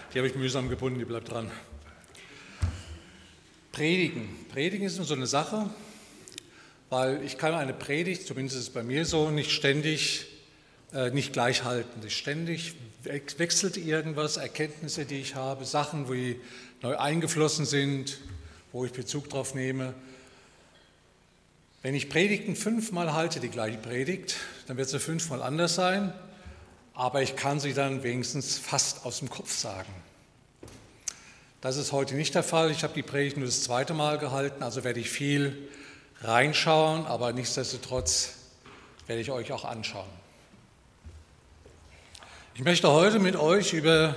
Die habe ich mühsam gebunden, die bleibt dran. Predigen. Predigen ist so eine Sache, weil ich kann eine Predigt, zumindest ist es bei mir so, nicht gleich halten. Ständig wechselt irgendwas, Erkenntnisse, die ich habe, Sachen, die neu eingeflossen sind, wo ich Bezug drauf nehme. Wenn ich Predigten 5-mal halte, die gleiche Predigt, dann wird sie 5-mal anders sein, aber ich kann sie dann wenigstens fast aus dem Kopf sagen. Das ist heute nicht der Fall. Ich habe die Predigt nur das 2. Mal gehalten, also werde ich viel reinschauen, aber nichtsdestotrotz werde ich euch auch anschauen. Ich möchte heute mit euch über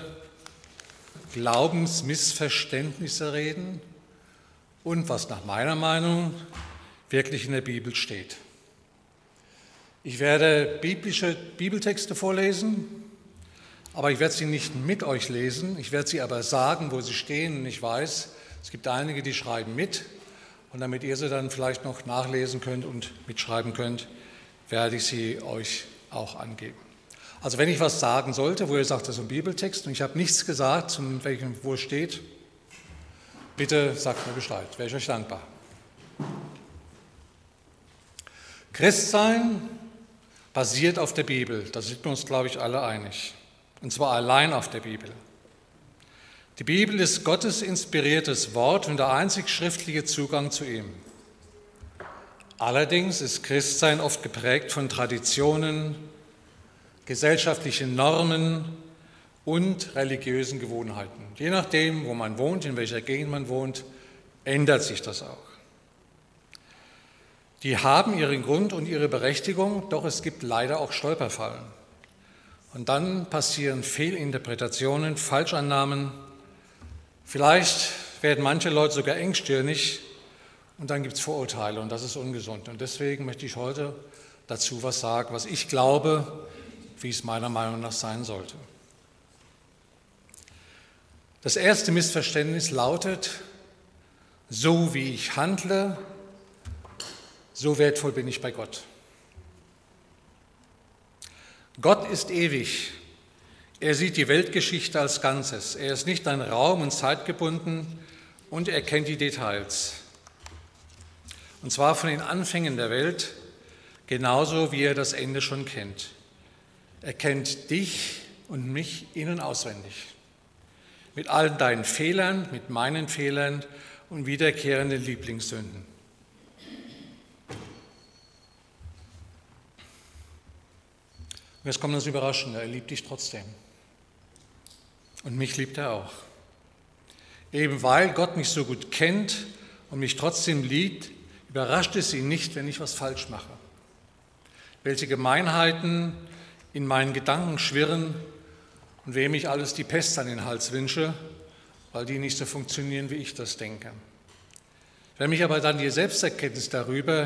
Glaubensmissverständnisse reden und was nach meiner Meinung wirklich in der Bibel steht. Ich werde biblische Bibeltexte vorlesen, aber ich werde sie nicht mit euch lesen, ich werde sie aber sagen, wo sie stehen. Und ich weiß, es gibt einige, die schreiben mit. Und damit ihr sie dann vielleicht noch nachlesen könnt und mitschreiben könnt, werde ich sie euch auch angeben. Also wenn ich was sagen sollte, wo ihr sagt, das ist ein Bibeltext und ich habe nichts gesagt, wo es steht, bitte sagt mir Bescheid, wäre ich euch dankbar. Christsein basiert auf der Bibel, da sind wir uns, glaube ich, alle einig. Und zwar allein auf der Bibel. Die Bibel ist Gottes inspiriertes Wort und der einzig schriftliche Zugang zu ihm. Allerdings ist Christsein oft geprägt von Traditionen, gesellschaftlichen Normen und religiösen Gewohnheiten. Je nachdem, wo man wohnt, in welcher Gegend man wohnt, ändert sich das auch. Die haben ihren Grund und ihre Berechtigung, doch es gibt leider auch Stolperfallen. Und dann passieren Fehlinterpretationen, Falschannahmen. Vielleicht werden manche Leute sogar engstirnig und dann gibt es Vorurteile und das ist ungesund. Und deswegen möchte ich heute dazu was sagen, was ich glaube, wie es meiner Meinung nach sein sollte. Das erste Missverständnis lautet: So wie ich handle, so wertvoll bin ich bei Gott. Gott ist ewig. Er sieht die Weltgeschichte als Ganzes. Er ist nicht an Raum und Zeit gebunden und er kennt die Details. Und zwar von den Anfängen der Welt, genauso wie er das Ende schon kennt. Er kennt dich und mich in- und auswendig. Mit all deinen Fehlern, mit meinen Fehlern und wiederkehrenden Lieblingssünden. Und jetzt kommt das Überraschende, er liebt dich trotzdem. Und mich liebt er auch. Eben weil Gott mich so gut kennt und mich trotzdem liebt, überrascht es ihn nicht, wenn ich was falsch mache. Welche Gemeinheiten in meinen Gedanken schwirren und wem ich alles die Pest an den Hals wünsche, weil die nicht so funktionieren, wie ich das denke. Wenn mich aber dann die Selbsterkenntnis darüber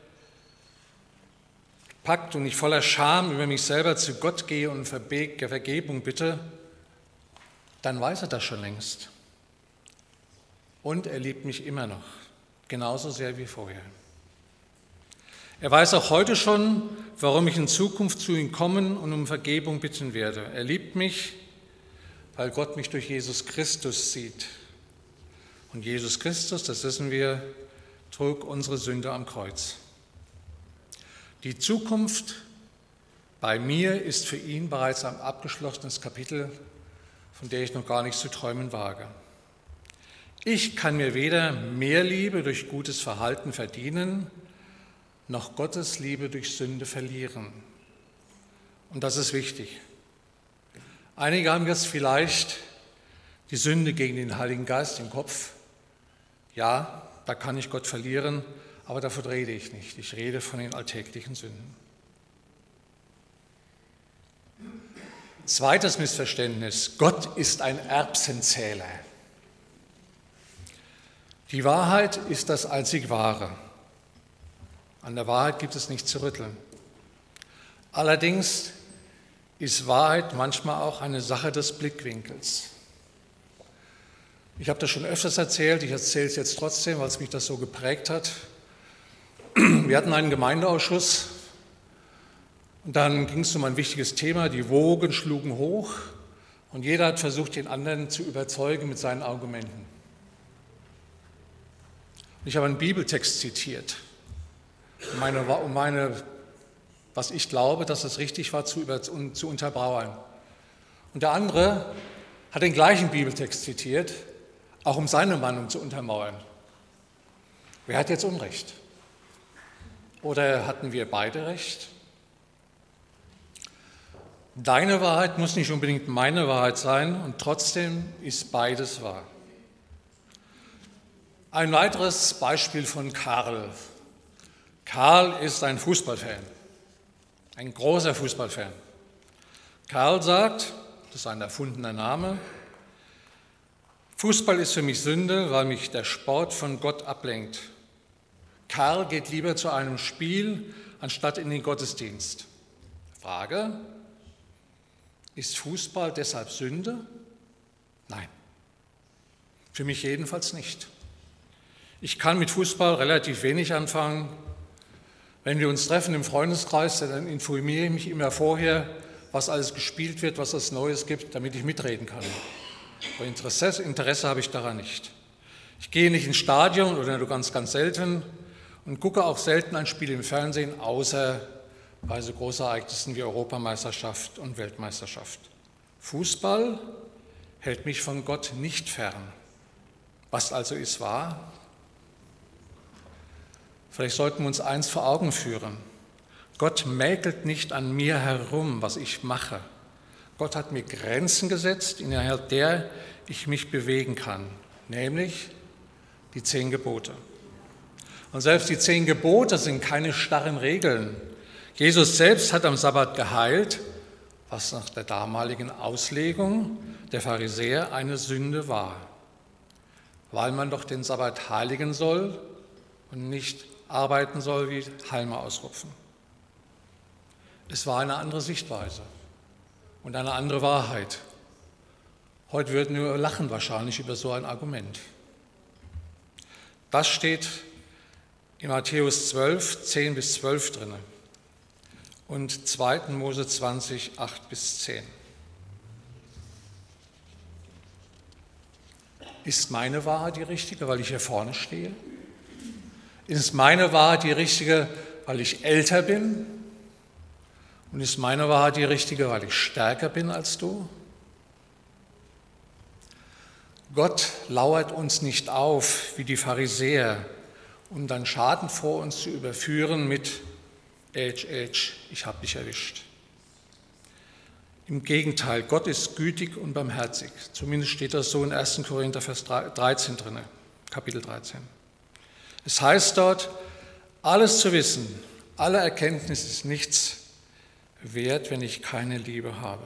packt und ich voller Scham über mich selber zu Gott gehe und Vergebung bitte, dann weiß er das schon längst. Und er liebt mich immer noch, genauso sehr wie vorher. Er weiß auch heute schon, warum ich in Zukunft zu ihm kommen und um Vergebung bitten werde. Er liebt mich, weil Gott mich durch Jesus Christus sieht. Und Jesus Christus, das wissen wir, trug unsere Sünde am Kreuz. Die Zukunft bei mir ist für ihn bereits ein abgeschlossenes Kapitel, von der ich noch gar nichts zu träumen wage. Ich kann mir weder mehr Liebe durch gutes Verhalten verdienen, noch Gottes Liebe durch Sünde verlieren. Und das ist wichtig. Einige haben jetzt vielleicht die Sünde gegen den Heiligen Geist im Kopf. Ja, da kann ich Gott verlieren, aber davon rede ich nicht. Ich rede von den alltäglichen Sünden. Zweites Missverständnis: Gott ist ein Erbsenzähler. Die Wahrheit ist das einzig Wahre. An der Wahrheit gibt es nichts zu rütteln. Allerdings ist Wahrheit manchmal auch eine Sache des Blickwinkels. Ich habe das schon öfters erzählt, ich erzähle es jetzt trotzdem, weil es mich das so geprägt hat. Wir hatten einen Gemeindeausschuss und dann ging es um ein wichtiges Thema, die Wogen schlugen hoch Und jeder hat versucht, den anderen zu überzeugen mit seinen Argumenten. Und ich habe einen Bibeltext zitiert, was ich glaube, dass es richtig war, zu untermauern. Und der andere hat den gleichen Bibeltext zitiert, auch um seine Meinung zu untermauern. Wer hat jetzt Unrecht? Oder hatten wir beide recht? Deine Wahrheit muss nicht unbedingt meine Wahrheit sein und trotzdem ist beides wahr. Ein weiteres Beispiel von Karl. Karl ist ein Fußballfan, ein großer Fußballfan. Karl sagt, das ist ein erfundener Name, Fußball ist für mich Sünde, weil mich der Sport von Gott ablenkt. Karl geht lieber zu einem Spiel, anstatt in den Gottesdienst. Frage, ist Fußball deshalb Sünde? Nein, für mich jedenfalls nicht. Ich kann mit Fußball relativ wenig anfangen. Wenn wir uns treffen im Freundeskreis, dann informiere ich mich immer vorher, was alles gespielt wird, was es Neues gibt, damit ich mitreden kann. Aber Interesse habe ich daran nicht. Ich gehe nicht ins Stadion oder nur ganz, ganz selten und gucke auch selten ein Spiel im Fernsehen, außer bei so Großereignissen wie Europameisterschaft und Weltmeisterschaft. Fußball hält mich von Gott nicht fern. Was also ist wahr? Vielleicht sollten wir uns eins vor Augen führen. Gott mäkelt nicht an mir herum, was ich mache. Gott hat mir Grenzen gesetzt, innerhalb der ich mich bewegen kann, nämlich die 10 Gebote. Und selbst die 10 Gebote sind keine starren Regeln. Jesus selbst hat am Sabbat geheilt, was nach der damaligen Auslegung der Pharisäer eine Sünde war, weil man doch den Sabbat heiligen soll und nicht arbeiten soll wie Halme ausrupfen. Es war eine andere Sichtweise und eine andere Wahrheit. Heute würden wir lachen wahrscheinlich über so ein Argument. Das steht in Matthäus 12, 10 bis 12 drin und 2. Mose 20, 8 bis 10. Ist meine Wahrheit die richtige, weil ich hier vorne stehe? Ist meine Wahrheit die richtige, weil ich älter bin? Und ist meine Wahrheit die richtige, weil ich stärker bin als du? Gott lauert uns nicht auf wie die Pharisäer, um dann Schaden vor uns zu überführen mit ich habe dich erwischt. Im Gegenteil, Gott ist gütig und barmherzig. Zumindest steht das so in 1. Korinther Vers 13 drin, Kapitel 13. Es heißt dort, alles zu wissen, alle Erkenntnis ist nichts wert, wenn ich keine Liebe habe.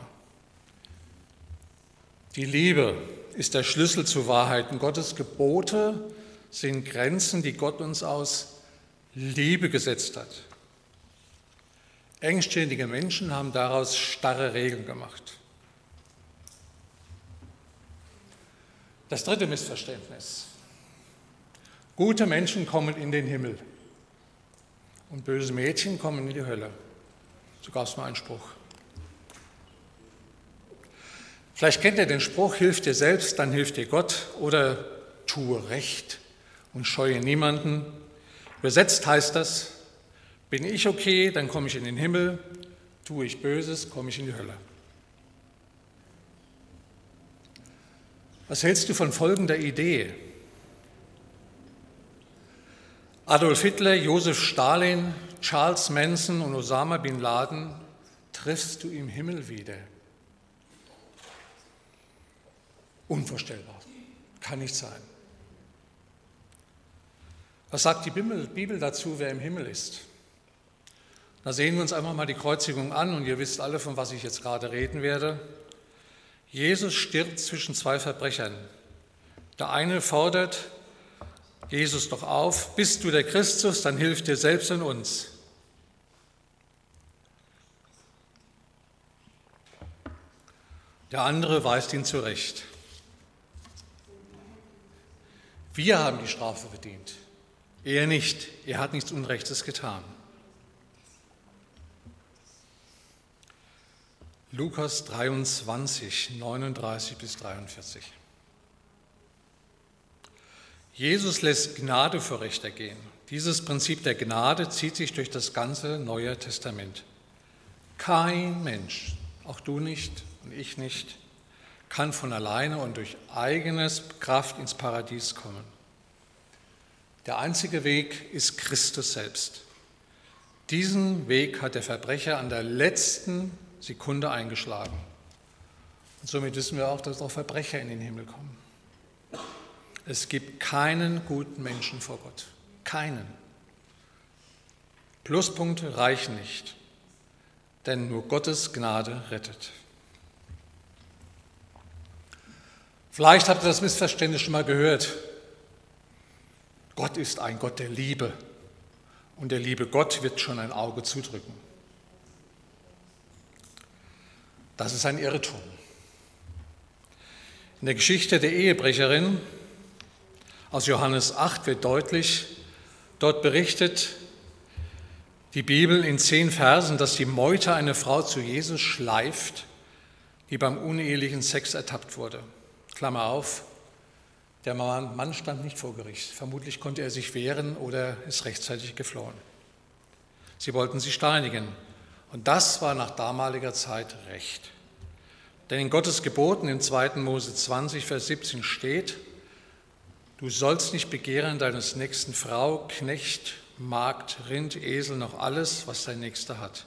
Die Liebe ist der Schlüssel zu Wahrheiten. Gottes Gebote sind Grenzen, die Gott uns aus Liebe gesetzt hat. Engständige Menschen haben daraus starre Regeln gemacht. Das dritte Missverständnis. Gute Menschen kommen in den Himmel und böse Mädchen kommen in die Hölle. So gab es mal einen Spruch. Vielleicht kennt ihr den Spruch, hilf dir selbst, dann hilft dir Gott, oder tue Recht und scheue niemanden. Übersetzt heißt das, bin ich okay, dann komme ich in den Himmel, tue ich Böses, komme ich in die Hölle. Was hältst du von folgender Idee? Adolf Hitler, Josef Stalin, Charles Manson und Osama bin Laden triffst du im Himmel wieder. Unvorstellbar, kann nicht sein. Was sagt die Bibel dazu, wer im Himmel ist? Da sehen wir uns einfach mal die Kreuzigung an und ihr wisst alle, von was ich jetzt gerade reden werde. Jesus stirbt zwischen 2 Verbrechern. Der eine fordert Jesus doch auf, bist du der Christus, dann hilf dir selbst und uns. Der andere weist ihn zurecht. Wir haben die Strafe verdient, er nicht, er hat nichts Unrechtes getan. Lukas 23, 39 bis 43. Jesus lässt Gnade vor Recht ergehen. Dieses Prinzip der Gnade zieht sich durch das ganze Neue Testament. Kein Mensch, auch du nicht und ich nicht, kann von alleine und durch eigenes Kraft ins Paradies kommen. Der einzige Weg ist Christus selbst. Diesen Weg hat der Verbrecher an der letzten Sekunde eingeschlagen. Und somit wissen wir auch, dass auch Verbrecher in den Himmel kommen. Es gibt keinen guten Menschen vor Gott. Keinen. Pluspunkte reichen nicht, denn nur Gottes Gnade rettet. Vielleicht habt ihr das Missverständnis schon mal gehört. Gott ist ein Gott der Liebe und der liebe Gott wird schon ein Auge zudrücken. Das ist ein Irrtum. In der Geschichte der Ehebrecherin aus Johannes 8 wird deutlich, dort berichtet die Bibel in 10 Versen, dass die Meute eine Frau zu Jesus schleift, die beim unehelichen Sex ertappt wurde. Klammer auf, der Mann stand nicht vor Gericht. Vermutlich konnte er sich wehren oder ist rechtzeitig geflohen. Sie wollten sie steinigen. Und das war nach damaliger Zeit Recht. Denn in Gottes Geboten in 2. Mose 20, Vers 17 steht, du sollst nicht begehren deines nächsten Frau, Knecht, Magd, Rind, Esel, noch alles, was dein Nächster hat.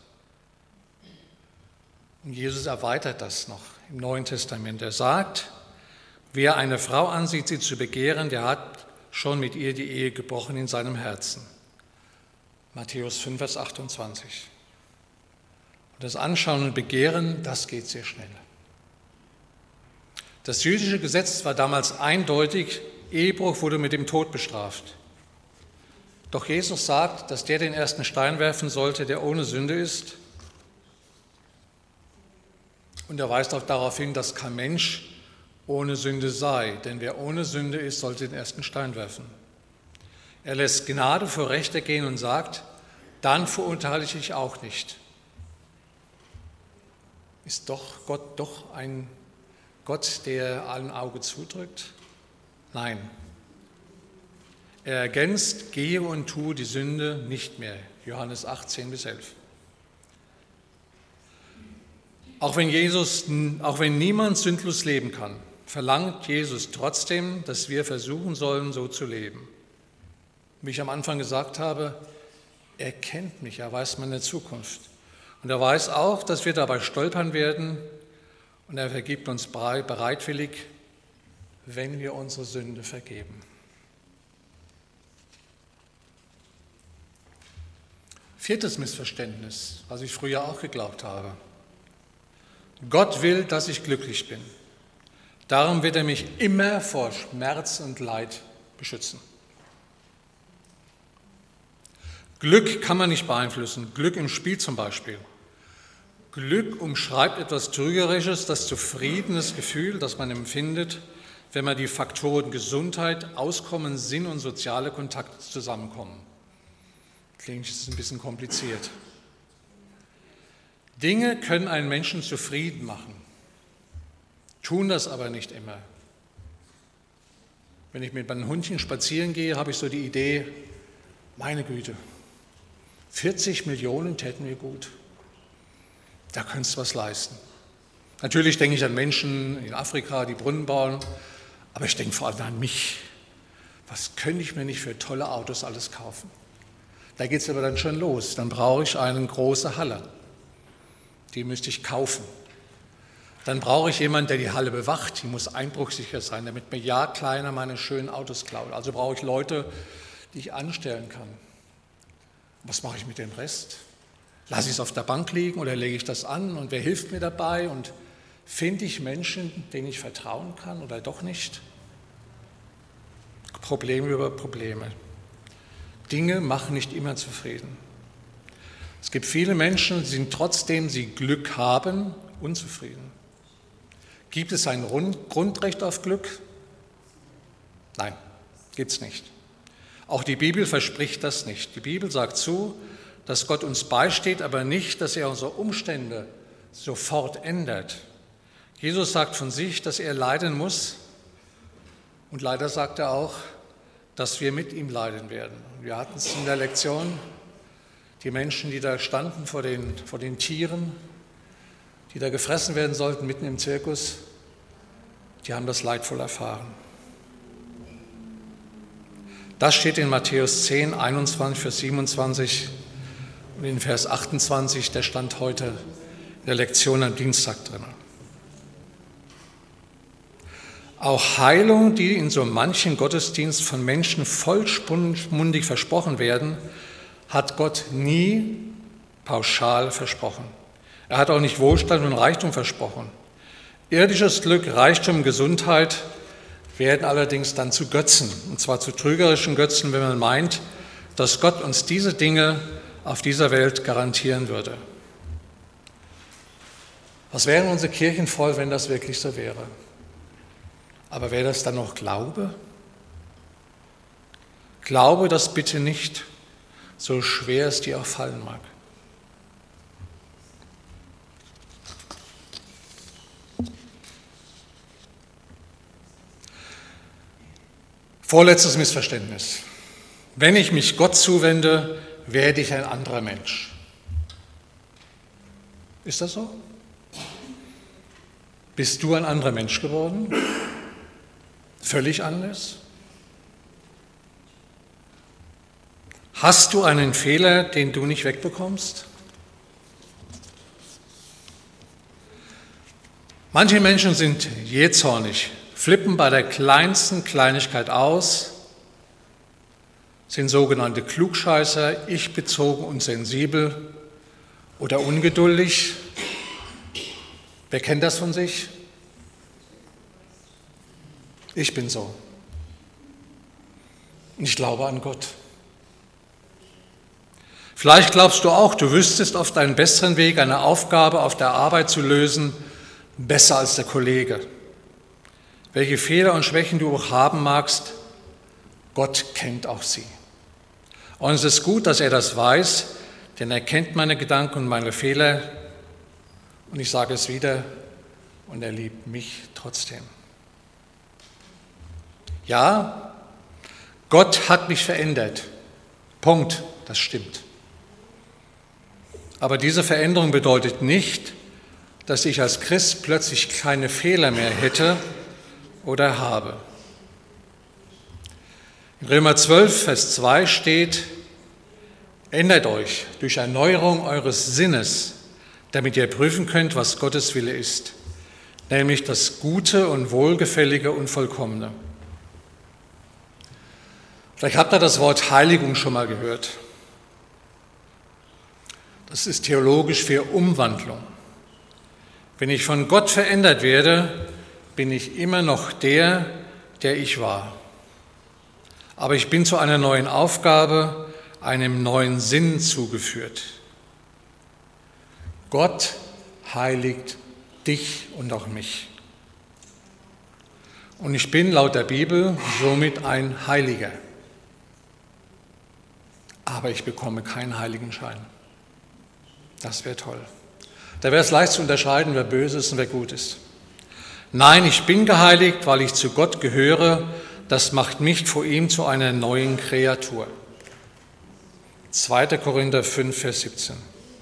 Und Jesus erweitert das noch im Neuen Testament. Er sagt, wer eine Frau ansieht, sie zu begehren, der hat schon mit ihr die Ehe gebrochen in seinem Herzen. Matthäus 5, Vers 28. Und das Anschauen und Begehren, das geht sehr schnell. Das jüdische Gesetz war damals eindeutig, Ehebruch wurde mit dem Tod bestraft. Doch Jesus sagt, dass der den ersten Stein werfen sollte, der ohne Sünde ist. Und er weist auch darauf hin, dass kein Mensch ohne Sünde sei, denn wer ohne Sünde ist, sollte den ersten Stein werfen. Er lässt Gnade vor Recht ergehen und sagt, dann verurteile ich dich auch nicht. Ist doch Gott doch ein Gott, der allen Auge zudrückt? Nein. Er ergänzt, gehe und tue die Sünde nicht mehr. Johannes 8, 10 bis 11. Auch wenn niemand sündlos leben kann, verlangt Jesus trotzdem, dass wir versuchen sollen, so zu leben. Wie ich am Anfang gesagt habe, er kennt mich, er weiß meine Zukunft. Und er weiß auch, dass wir dabei stolpern werden und er vergibt uns bereitwillig, wenn wir unsere Sünde vergeben. Viertes Missverständnis, was ich früher auch geglaubt habe. Gott will, dass ich glücklich bin. Darum wird er mich immer vor Schmerz und Leid beschützen. Glück kann man nicht beeinflussen, Glück im Spiel zum Beispiel. Glück umschreibt etwas Trügerisches, das zufriedenes Gefühl, das man empfindet, wenn man die Faktoren Gesundheit, Auskommen, Sinn und soziale Kontakte zusammenkommen. Klingt jetzt ein bisschen kompliziert. Dinge können einen Menschen zufrieden machen, tun das aber nicht immer. Wenn ich mit meinem Hundchen spazieren gehe, habe ich so die Idee, meine Güte, 40 Millionen täten mir gut. Da könntest du was leisten. Natürlich denke ich an Menschen in Afrika, die Brunnen bauen, aber ich denke vor allem an mich. Was könnte ich mir nicht für tolle Autos alles kaufen? Da geht es aber dann schon los. Dann brauche ich eine große Halle. Die müsste ich kaufen. Dann brauche ich jemanden, der die Halle bewacht. Die muss einbruchsicher sein, damit mir ja keiner meine schönen Autos klaut. Also brauche ich Leute, die ich anstellen kann. Was mache ich mit dem Rest? Lasse ich es auf der Bank liegen oder lege ich das an? Und wer hilft mir dabei? Und finde ich Menschen, denen ich vertrauen kann oder doch nicht? Probleme über Probleme. Dinge machen nicht immer zufrieden. Es gibt viele Menschen, die sind trotzdem sie Glück haben, unzufrieden. Gibt es ein Grundrecht auf Glück? Nein, gibt es nicht. Auch die Bibel verspricht das nicht. Die Bibel sagt zu, dass Gott uns beisteht, aber nicht, dass er unsere Umstände sofort ändert. Jesus sagt von sich, dass er leiden muss und leider sagt er auch, dass wir mit ihm leiden werden. Wir hatten es in der Lektion, die Menschen, die da standen vor den Tieren, die da gefressen werden sollten mitten im Zirkus, die haben das leidvoll erfahren. Das steht in Matthäus 10, 21, Vers 27 und in Vers 28, der stand heute in der Lektion am Dienstag drin. Auch Heilung, die in so manchen Gottesdienst von Menschen vollmundig versprochen werden, hat Gott nie pauschal versprochen. Er hat auch nicht Wohlstand und Reichtum versprochen. Irdisches Glück, Reichtum, Gesundheit werden allerdings dann zu Götzen, und zwar zu trügerischen Götzen, wenn man meint, dass Gott uns diese Dinge auf dieser Welt garantieren würde. Was wären unsere Kirchen voll, wenn das wirklich so wäre? Aber wäre das dann noch Glaube? Glaube das bitte nicht, so schwer es dir auch fallen mag. Vorletztes Missverständnis. Wenn ich mich Gott zuwende, werde ich ein anderer Mensch. Ist das so? Bist du ein anderer Mensch geworden? Völlig anders? Hast du einen Fehler, den du nicht wegbekommst? Manche Menschen sind jähzornig, flippen bei der kleinsten Kleinigkeit aus, sind sogenannte Klugscheißer, ich-bezogen und sensibel oder ungeduldig. Wer kennt das von sich? Ich bin so. Und ich glaube an Gott. Vielleicht glaubst du auch, du wüsstest oft einen besseren Weg, eine Aufgabe auf der Arbeit zu lösen, besser als der Kollege. Welche Fehler und Schwächen du auch haben magst, Gott kennt auch sie. Und es ist gut, dass er das weiß, denn er kennt meine Gedanken und meine Fehler. Und ich sage es wieder, und er liebt mich trotzdem. Ja, Gott hat mich verändert. Punkt, das stimmt. Aber diese Veränderung bedeutet nicht, dass ich als Christ plötzlich keine Fehler mehr hätte oder habe. In Römer 12, Vers 2 steht, ändert euch durch Erneuerung eures Sinnes, damit ihr prüfen könnt, was Gottes Wille ist, nämlich das Gute und Wohlgefällige und Vollkommene. Vielleicht habt ihr das Wort Heiligung schon mal gehört. Das ist theologisch für Umwandlung. Wenn ich von Gott verändert werde, bin ich immer noch der ich war. Aber ich bin zu einer neuen Aufgabe, einem neuen Sinn zugeführt. Gott heiligt dich und auch mich. Und ich bin laut der Bibel somit ein Heiliger. Aber ich bekomme keinen Heiligenschein. Das wäre toll. Da wäre es leicht zu unterscheiden, wer böse ist und wer gut ist. Nein, ich bin geheiligt, weil ich zu Gott gehöre. Das macht mich vor ihm zu einer neuen Kreatur. 2. Korinther 5, Vers 17.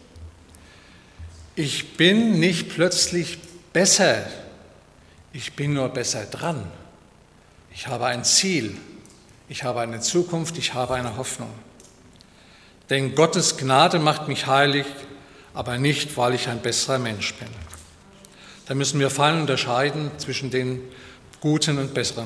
Ich bin nicht plötzlich besser, ich bin nur besser dran. Ich habe ein Ziel, ich habe eine Zukunft, ich habe eine Hoffnung. Denn Gottes Gnade macht mich heilig, aber nicht, weil ich ein besserer Mensch bin. Da müssen wir fein unterscheiden zwischen den Guten und Besseren.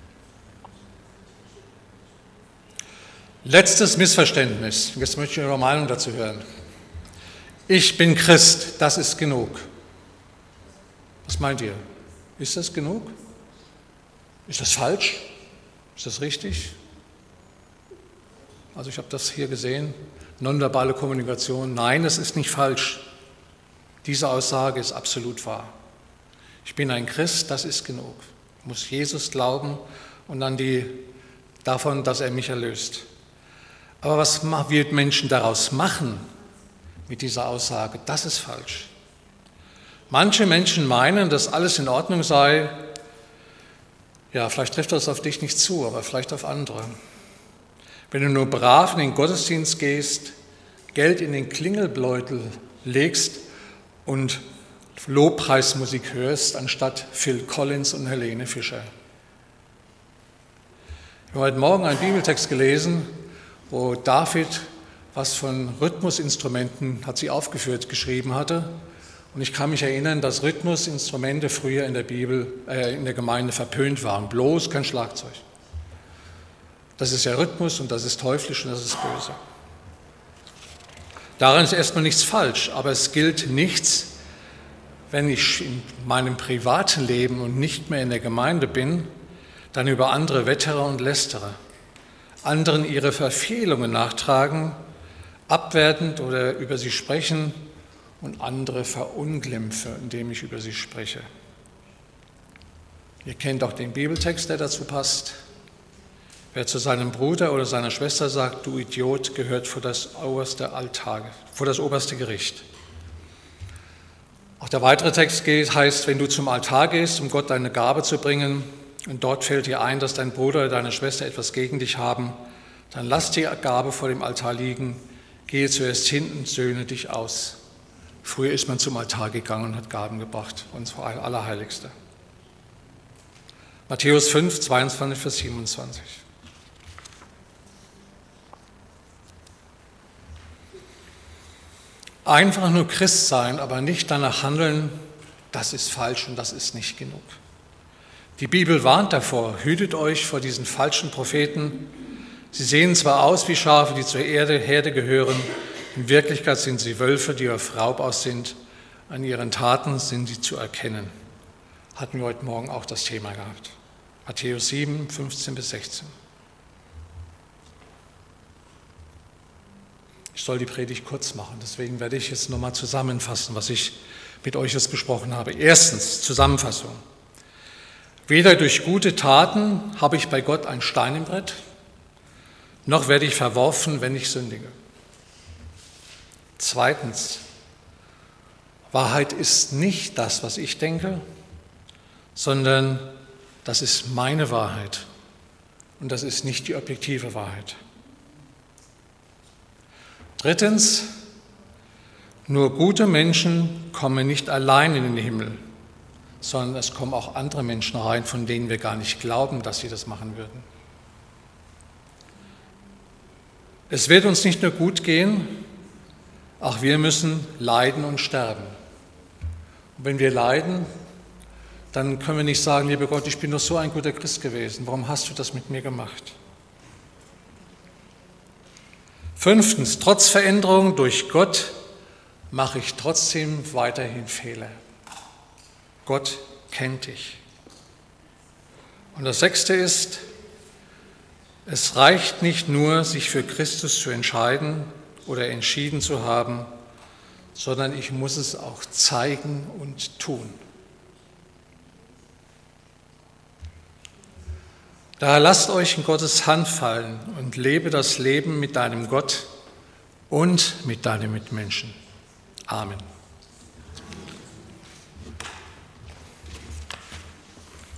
Letztes Missverständnis. Jetzt möchte ich eure Meinung dazu hören. Ich bin Christ, das ist genug. Was meint ihr? Ist das genug? Ist das falsch? Ist das richtig? Also ich habe das hier gesehen, nonverbale Kommunikation. Nein, es ist nicht falsch. Diese Aussage ist absolut wahr. Ich bin ein Christ, das ist genug. Ich muss Jesus glauben und an davon, dass er mich erlöst. Aber was wird Menschen daraus machen mit dieser Aussage? Das ist falsch. Manche Menschen meinen, dass alles in Ordnung sei. Ja, vielleicht trifft das auf dich nicht zu, aber vielleicht auf andere. Wenn du nur brav in den Gottesdienst gehst, Geld in den Klingelbeutel legst und Lobpreismusik hörst, anstatt Phil Collins und Helene Fischer. Ich habe heute Morgen einen Bibeltext gelesen, wo David was von Rhythmusinstrumenten, hat sie aufgeführt, geschrieben hatte. Und ich kann mich erinnern, dass Rhythmusinstrumente früher in der in der Gemeinde verpönt waren. Bloß kein Schlagzeug. Das ist ja Rhythmus und das ist teuflisch und das ist böse. Daran ist erstmal nichts falsch, aber es gilt nichts, wenn ich in meinem privaten Leben und nicht mehr in der Gemeinde bin, dann über andere wettere und lästere, anderen ihre Verfehlungen nachtragen, abwertend oder über sie sprechen und andere verunglimpfe, indem ich über sie spreche. Ihr kennt auch den Bibeltext, der dazu passt. Wer zu seinem Bruder oder seiner Schwester sagt, du Idiot, gehört vor das oberste Gericht. Auch der weitere Text heißt, wenn du zum Altar gehst, um Gott deine Gabe zu bringen, und dort fällt dir ein, dass dein Bruder oder deine Schwester etwas gegen dich haben, dann lass die Gabe vor dem Altar liegen, gehe zuerst hin und söhne dich aus. Früher ist man zum Altar gegangen und hat Gaben gebracht, uns vor Allerheiligste. Matthäus 5, 22 bis 27. Einfach nur Christ sein, aber nicht danach handeln, das ist falsch und das ist nicht genug. Die Bibel warnt davor, hütet euch vor diesen falschen Propheten. Sie sehen zwar aus wie Schafe, die zur Herde gehören, in Wirklichkeit sind sie Wölfe, die auf Raub aus sind. An ihren Taten sind sie zu erkennen. Hatten wir heute Morgen auch das Thema gehabt. Matthäus 7, 15 bis 16. Ich soll die Predigt kurz machen, deswegen werde ich jetzt nochmal zusammenfassen, was ich mit euch jetzt besprochen habe. Erstens, Zusammenfassung. Weder durch gute Taten habe ich bei Gott ein Stein im Brett, noch werde ich verworfen, wenn ich sündige. Zweitens, Wahrheit ist nicht das, was ich denke, sondern das ist meine Wahrheit und das ist nicht die objektive Wahrheit. Drittens, nur gute Menschen kommen nicht allein in den Himmel, sondern es kommen auch andere Menschen rein, von denen wir gar nicht glauben, dass sie das machen würden. Es wird uns nicht nur gut gehen, auch wir müssen leiden und sterben. Und wenn wir leiden, dann können wir nicht sagen, lieber Gott, ich bin doch so ein guter Christ gewesen, warum hast du das mit mir gemacht? Fünftens, trotz Veränderung durch Gott mache ich trotzdem weiterhin Fehler. Gott kennt dich. Und das Sechste ist, es reicht nicht nur, sich für Christus zu entscheiden oder entschieden zu haben, sondern ich muss es auch zeigen und tun. Daher lasst euch in Gottes Hand fallen und lebe das Leben mit deinem Gott und mit deinen Mitmenschen. Amen.